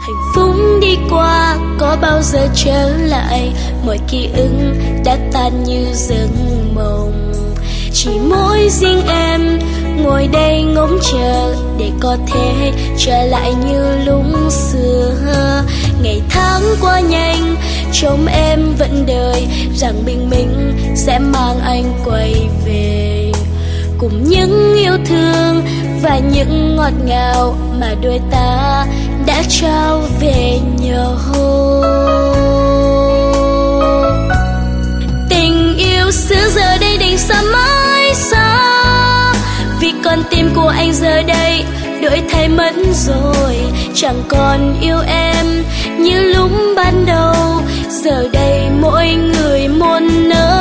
Hạnh phúc đi qua có bao giờ trở lại, mọi ký ức đã tan như giấc mộng. Chỉ mỗi riêng em ngồi đây ngóng chờ để có thể trở lại như lúc xưa. Ngày tháng qua nhanh, trông em vẫn đợi rằng bình minh sẽ mang anh quay về, cùng những yêu thương và những ngọt ngào mà đôi ta đã trao về nhau. Tình yêu xưa giờ đây đành xa mãi xa, vì con tim của anh giờ đây đổi thay mất rồi. Chẳng còn yêu em như lúc ban đầu, giờ đây mỗi người một nơi.